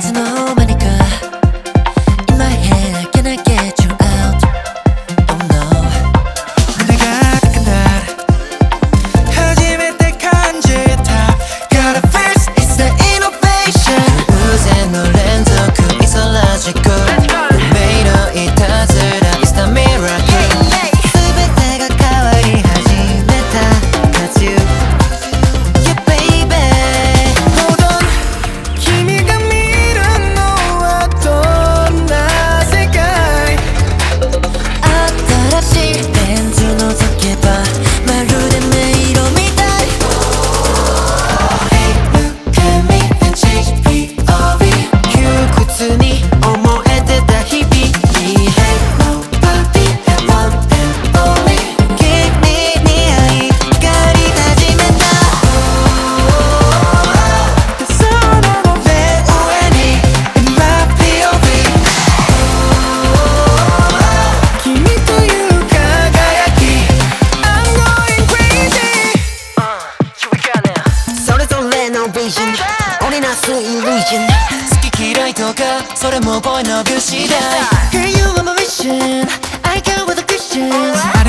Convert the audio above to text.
つの間にか In my head can I get you out Oh no 胸が高くなる初めて感じた Got a face It's the innovation 偶然の連続 It's a logical 運命のいたずら It's the miracle 全てが変わり始めた Cause you Yeah baby Hold on 君が見るのはどんな世界新しいレンズ覗けばまるで迷路みたい Hey look at me and change POV 窮屈に思えてた日々 Hey nobody and one and only 君に会い光り始めたその目上に In my POV 君という輝き I'm going crazy それぞれのビジョン織りなすイリュージョン好き嫌いとかそれもポイント次第 Hey you are my vision I go with the visions